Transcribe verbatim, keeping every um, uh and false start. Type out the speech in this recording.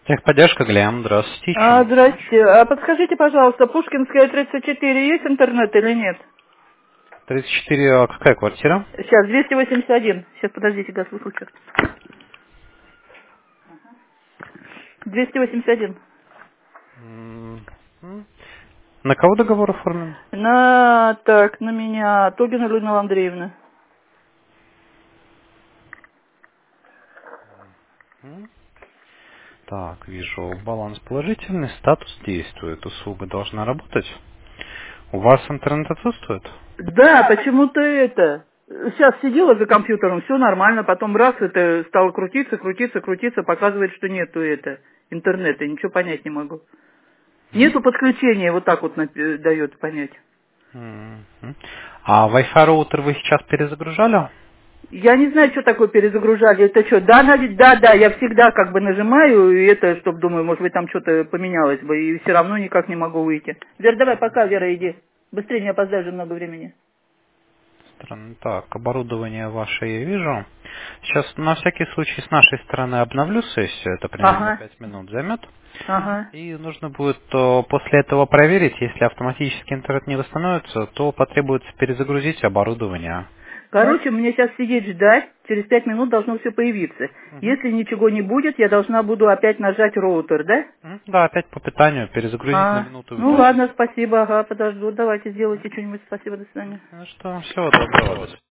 Техподдержка, Глем, здравствуйте. А, Чем? здрасте. А подскажите, пожалуйста, Пушкинская тридцать четыре есть интернет или нет? тридцать четыре, а какая квартира? Сейчас, двести восемьдесят один. Сейчас, подождите, газ выключу. двести восемьдесят один. М, м. На кого договор оформлен? На, так, на меня, Тогина Людмила Андреевна. М. Так, вижу, баланс положительный, статус действует, услуга должна работать. У вас интернет отсутствует? Да, почему-то это. Сейчас сидела за компьютером, все нормально, потом раз это стало крутиться, крутиться, крутиться, показывает, что нету это интернета, ничего понять не могу. Нету подключения, вот так вот напи- дает понять. М, м. А Wi-Fi роутер вы сейчас перезагружали? Я не знаю, что такое перезагружали. Это что? Да, навіть- да, да, я всегда как бы нажимаю, и это, чтобы думаю, может быть, там что-то поменялось бы, и все равно никак не могу выйти. Вера, давай, пока, Вера, иди. Быстрее, не опоздай же много времени. Странно. Так, оборудование ваше я вижу. Сейчас на всякий случай с нашей стороны обновлю сессию, это примерно Ага, пять минут займет. ага. И нужно будет э, после этого проверить, если автоматически интернет не восстановится, то потребуется перезагрузить оборудование. Короче, мне сейчас сидеть ждать, через пять минут должно все появиться. Мгм. Если ничего не будет, я должна буду опять нажать роутер, да? М, Да, опять по питанию перезагрузить на А, минуту ну выключить. ладно, спасибо, ага, подожду, давайте сделайте что-нибудь, спасибо, до свидания. Ну что, всего доброго. До свидания.